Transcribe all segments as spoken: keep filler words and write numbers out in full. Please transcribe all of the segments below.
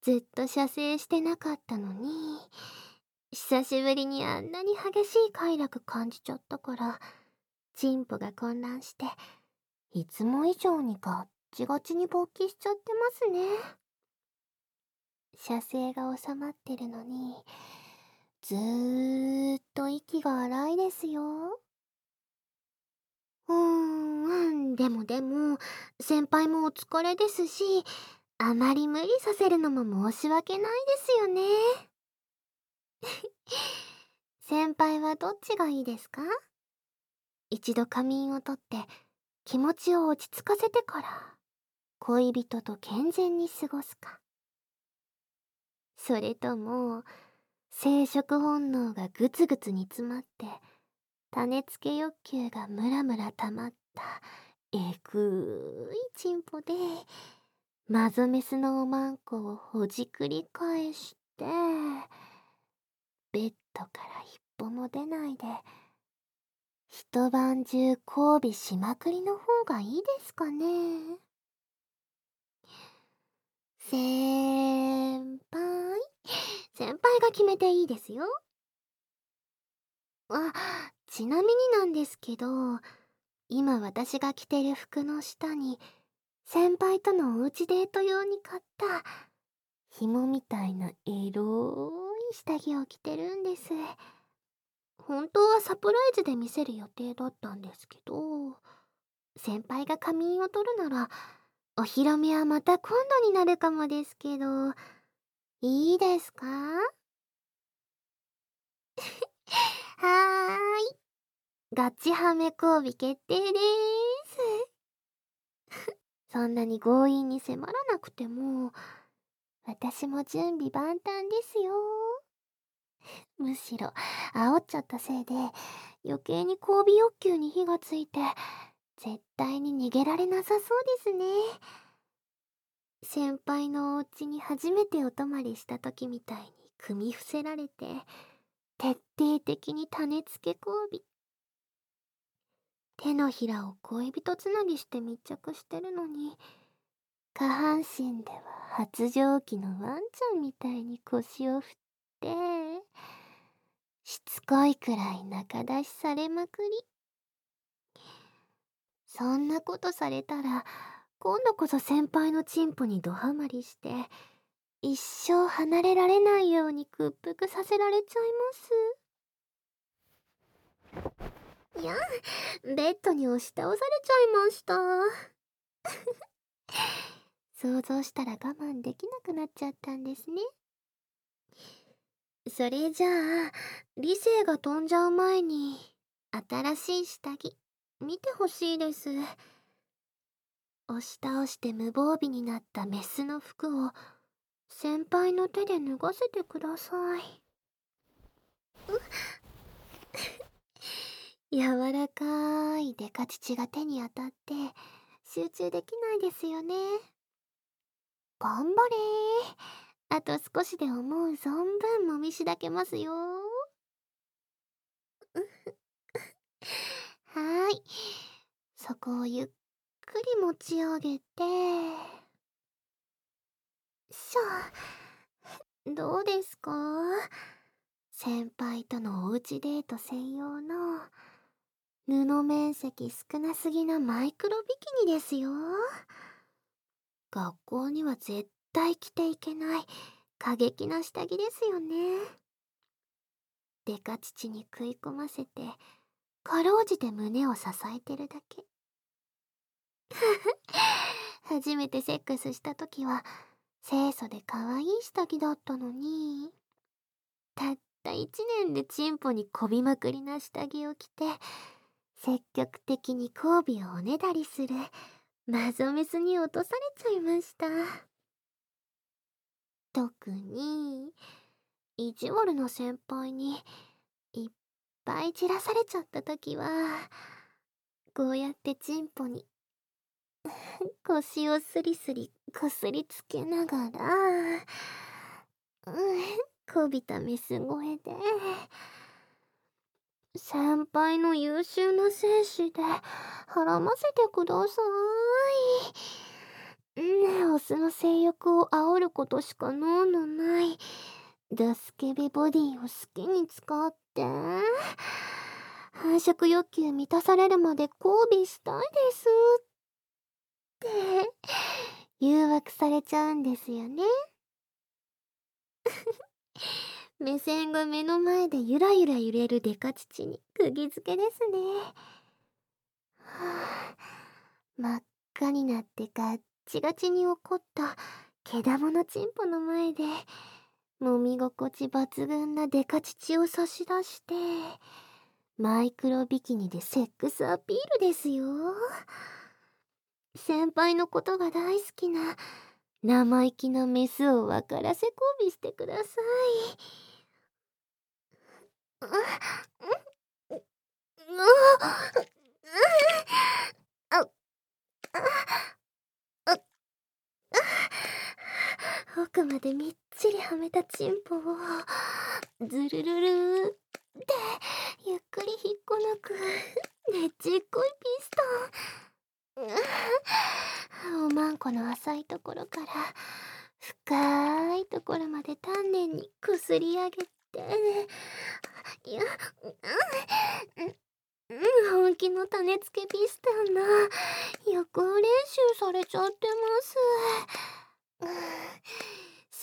ずっと射精してなかったのに、久しぶりにあんなに激しい快楽感じちゃったから、チンポが混乱して、いつも以上にガッチガチに勃起しちゃってますね。射精が収まってるのに、ずーっと息が荒いですよ。うーん、でもでも、先輩もお疲れですし、あまり無理させるのも申し訳ないですよね。先輩はどっちがいいですか？一度仮眠をとって気持ちを落ち着かせてから恋人と健全に過ごすか、それとも生殖本能がグツグツ煮詰まって種付け欲求がムラムラ溜まったえぐいチンポでマゾメスのおまんこをほじくり返してベッドから一歩も出ないで一晩中交尾しまくりの方がいいですかね。先輩先輩が決めていいですよ。あ、ちなみになんですけど、今私が着てる服の下に先輩とのおうちデート用に買った紐みたいなエロい下着を着てるんです。本当はサプライズで見せる予定だったんですけど、先輩が仮眠を取るならお披露目はまた今度になるかもですけど、いいですか？はーい。ガチハメ交尾決定でーす。そんなに強引に迫らなくても、私も準備万端ですよ。むしろ、煽っちゃったせいで、余計に交尾欲求に火がついて、絶対に逃げられなさそうですね。先輩のお家に初めてお泊まりした時みたいに組み伏せられて、徹底的に種付け交尾。手のひらを恋人つなぎして密着してるのに、下半身では発情期のワンちゃんみたいに腰を振って、しつこいくらい仲出しされまくり。そんなことされたら、今度こそ先輩のチンポにドハマりして、一生離れられないように屈服させられちゃいます。いや、ベッドに押し倒されちゃいました。想像したら我慢できなくなっちゃったんですね。それじゃあ、理性が飛んじゃう前に、新しい下着、見てほしいです。押し倒して無防備になったメスの服を、先輩の手で脱がせてください。柔らかいデカ乳が手に当たって、集中できないですよね。頑張れー。あと少しで思う存分もみしだけますよ。はーい。そこをゆっくり持ち上げて、しょ。どうですか？先輩とのおうちデート専用の布面積少なすぎなマイクロビキニですよ。学校には絶対着ていけない過激な下着ですよね。デカ乳に食い込ませて、かろうじて胸を支えてるだけ。初めてセックスした時は清楚で可愛い下着だったのに、たった一年でチンポにこびまくりな下着を着て積極的に交尾をおねだりするマゾメスに落とされちゃいました。特に意地悪な先輩にいっぱい散らされちゃった時は、こうやってチンポに腰をスリスリこすりつけながら、うん、こびたメス声で、先輩の優秀な精子ではらませてください。ね、お好メスの性欲を煽ることしか能のないダスケベボディを好きに使って繁殖欲求満たされるまで交尾したいですって誘惑されちゃうんですよね。目線が目の前でゆらゆら揺れるデカ乳に釘付けですね。はあ、真っ赤になってガッチガチに怒った毛玉のチンポの前で揉み心地抜群なデカ乳を差し出してマイクロビキニでセックスアピールですよ。先輩のことが大好きな生意気なメスを分からせ交尾してください。あ、う、う、あ、あ、あ、奥までみっちりはめたチンポをズルルルってゆっくり引っこ抜くねちっこいピストン。おまんこの浅いところから深いところまで丹念にこすり上げて、いや、うん、本気の種付けピストンの予行練習されちゃってます。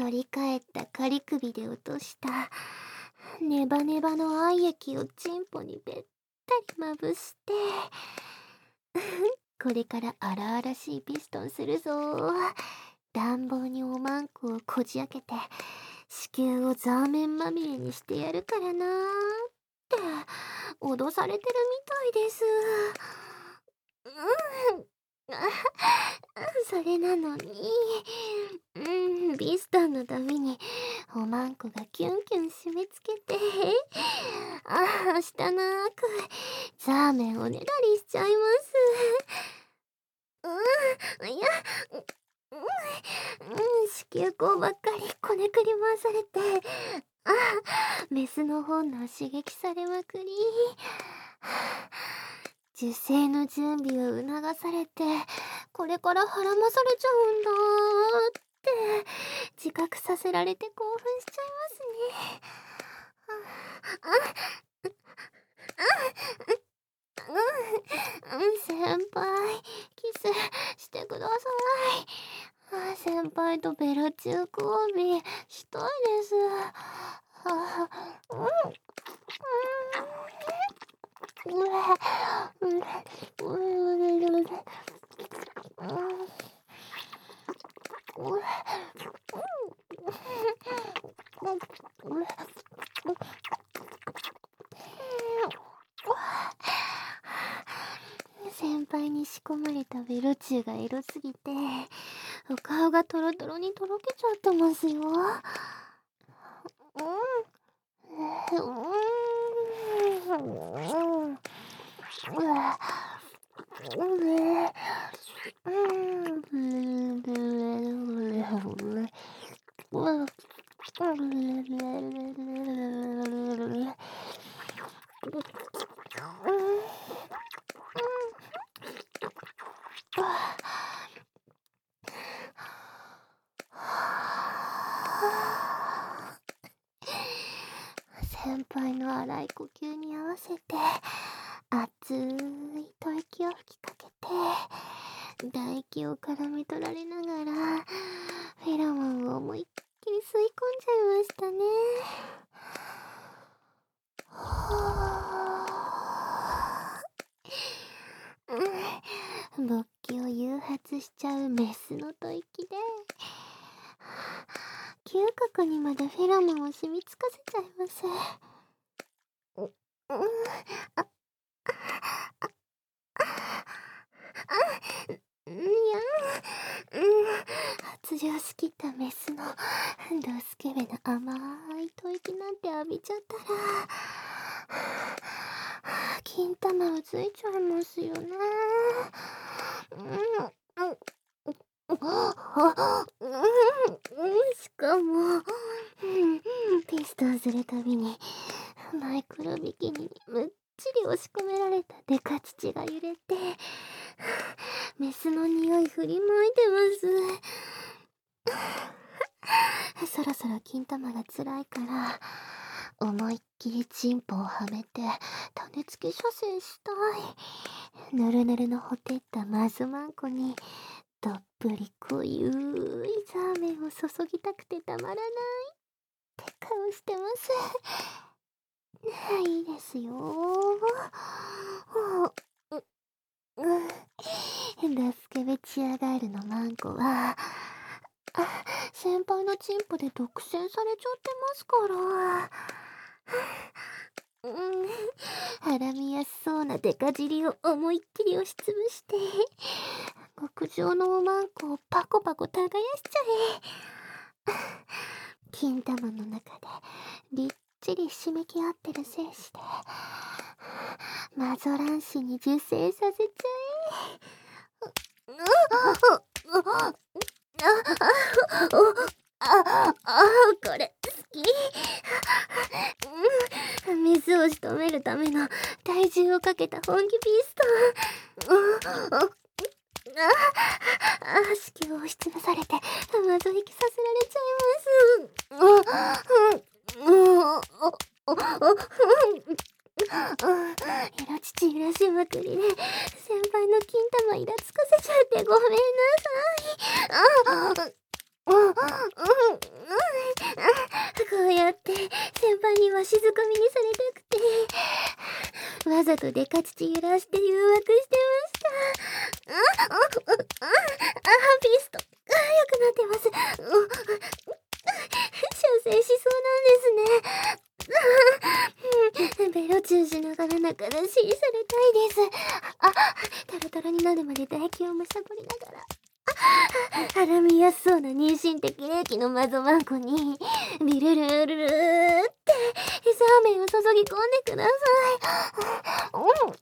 反り返った仮首で落としたネバネバの愛液をチンポにべったりまぶしてこれから荒々しいピストンするぞ。暖房におまんこをこじ開けて子宮をザーメンまみれにしてやるからなーって脅されてるみたいです。うんそれなのに、うん、ビストンのたびにおまんこがキュンキュン締め付けてああしたなーくザーメンをねだりしちゃいます。うん、いや、うん、うん、子宮口ばっかりこねくり回されてあメスの本能刺激されまくり受精の準備を促されてこれから孕まされちゃうんだって自覚させられて興奮しちゃいますね。あ、あ、うん、先輩キスしてください。先輩とベロチュー交尾したいです。あ、うん、うん、うわ、うん、うん、うん、先輩に仕込まれたベロチューがエロすぎてお顔がトロトロにとろけちゃってますよ。うん、うん、先輩の荒い呼吸に合わせて熱い吐息を吹きかけて唾液を絡め取られながらフェロモンを思いっきり吸い込んじゃいましたね。うん、勃起を誘発しちゃうメスの吐息で嗅覚にまでフェロモンを染みつかせちゃいます。う、うん、あ、あ、あ、いや、うん、発情しきったメスのドスケベな甘い吐息なんて浴びちゃったら金玉うついちゃいますよね。うん、うん、しかも、うん、ピストンするたびにマイクロビキニにむっちり押し込められたデカ乳が揺れてメスの匂い振りまいてます。 そろ金玉が辛いから思いっきりチンポをはめて種付け射精したい。ぬるぬるのほてったマズマンコにどっぷり濃ゆいザーメンを注ぎたくてたまらないって顔してます。いいですよ。うん、ラスケベチアガールのマンコは先輩のチンポで独占されちゃってますから。うん、はらみやすそうなデカ尻を思いっきり押しつぶして極上のおまんこをパコパコ耕しちゃえ。金玉の中でりっちりひしめき合ってる精子でマゾランシに受精させちゃえ。ああ、これ好き。うん、水を仕留めるための体重をかけた本気ピストン。ああ、子宮を押しつぶされてまず引きさせられちゃいます。エロ父揺らしまくりで先輩の金玉イラつかせちゃってごめんなさい。こうやって先輩にわしづかみにされたくてわざとデカ乳揺らして誘惑してました。あああピスト良くなってます。射精しそうなんですね。ベロチューしながら中出しされたいです。あ、タラタラになるまで唾液をむしゃぶりながらはらみやすそうな妊娠的冷気のマゾマンコにビルルルルルーってザーメンを注ぎ込んでください。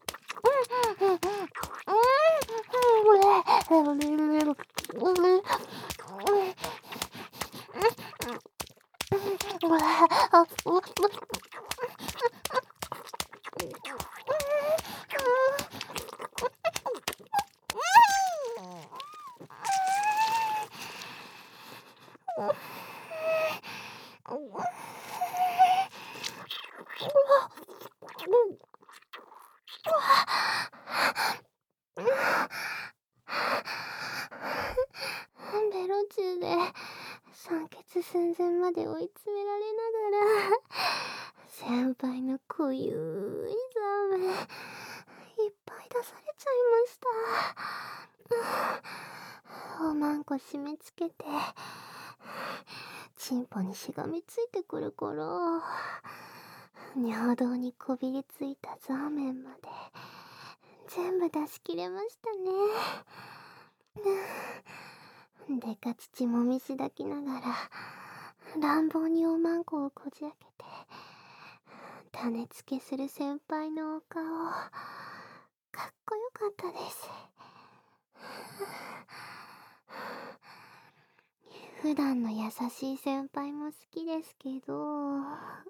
ベロチューで酸欠寸前まで追い詰められながら先輩の濃ゆいザーメンいっぱい出されちゃいました。おまんこ締め付けてチンポにしがみついてくるから尿道にこびりついたザーメンまで全部出し切れましたね。でか乳もみしだきながら乱暴におまんこをこじ開けて種付けする先輩のお顔かっこよかったです。普段の優しい先輩も好きですけど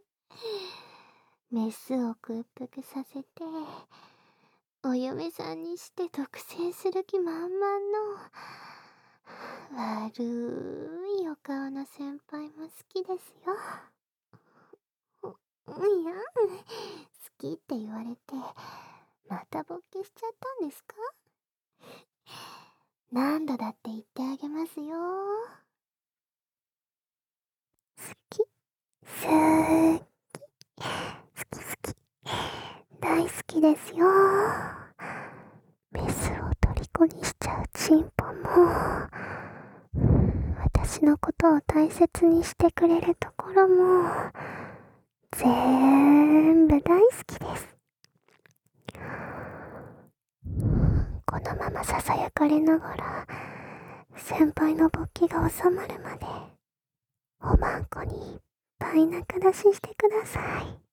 メスを屈服させてお嫁さんにして独占する気満々の悪いお顔の先輩も好きですよ。いや、好きって言われてまた勃起しちゃったんですか？何度だって言ってあげますよ。好き、すー好き好き大好きですよ。メスを虜にしちゃうチンポも私のことを大切にしてくれるところも全部大好きです。このままささやかれながら先輩の勃起が収まるまでおまんこにいっぱい中出ししてください。